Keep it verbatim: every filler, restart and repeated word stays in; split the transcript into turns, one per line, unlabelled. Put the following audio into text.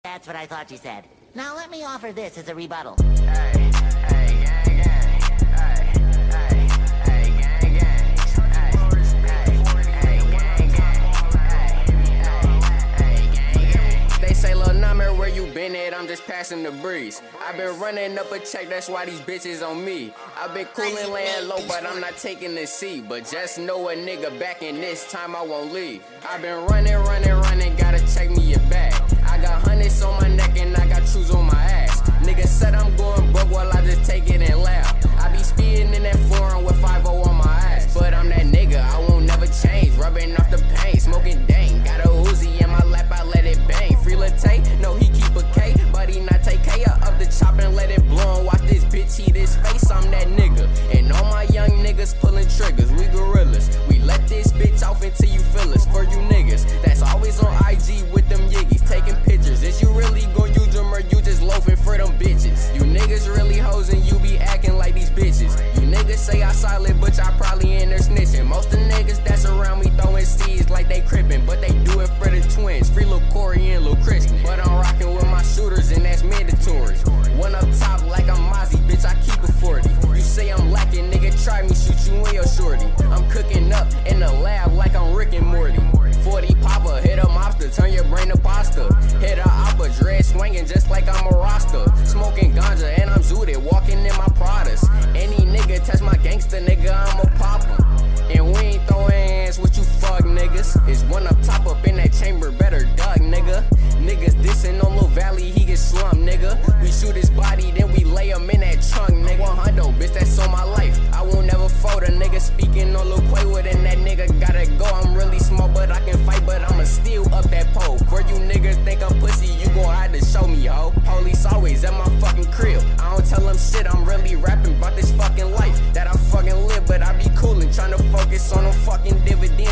That's what I thought you said. Now let me offer this as a rebuttal.
Hey, hey, gang, gang. Hey, hey, hey, gang, gang. Hey, hey, hey, gang, gang. Hey, hey, gang, gang. They say, Lil Number, where you been at? I'm just passing the breeze. I've been running up a check, that's why these bitches on me. I've been coolin' laying low, but I'm not taking the seat. But just know a nigga back in this time I won't leave. I've been running, running, running, gotta check me your bag. I got hundreds on my neck and I got trues on my ass. Niggas said I'm going broke, well I just take it and laugh. I be speeding in that foreign with five oh on my ass. But I'm that nigga, I won't never change. Rubbing off the pain, smoking dang. Got a Uzi in my lap, I let it bang. Free Latte, no he keep a K, but he not take K up the chop and let it blow. And watch this bitch eat his face, I'm that nigga. And all my young niggas pulling triggers, we gorillas. We let this bitch off until you feel us. For you niggas, that's always on I G with them yiggies, taking pictures. Is you really gon' use them or you just loafing for them bitches? You niggas really hoes and you be acting like these bitches. You niggas say I solid, but y'all probably in there snitching. Most of niggas that's around me throwing seeds like they crippin', but they do it for the twins. Free Lil Corey and Lil Christian. But I'm rockin' with my shooters and that's mandatory. One up top like I'm Mozzie, bitch, I keep a forty. You say I'm lacking, nigga, try me, shoot you and your shorty. I'm cooking up in the lab like I'm Rick and Morty. forty popper, hit a mobster, turn your brain to pasta. Hit a oppa, dread swinging just like I'm a roster. Smoking ganja and I'm zooted, walking in my Pradas. Any nigga test my gangster, nigga, I'm a popper. And we ain't throwing hands with you fuck niggas. It's one up top up in that chamber, better duck, nigga. Niggas dissing on Lil Valley, he get slumped, nigga. We shoot his body, then we lay him in that trunk, nigga. one hundred, bitch, that's on my life. I won't never fold a nigga speaking on Lil Quavo, and that nigga gotta go. I'm really small, but I can fight, but I'ma still up that pole. For you niggas think I'm pussy, you gon' have to show me, ho. Police always at my fucking crib. I don't tell them shit, I'm really rapping about this fucking life that I fucking live, but I be coolin', tryna focus on them fucking dividends.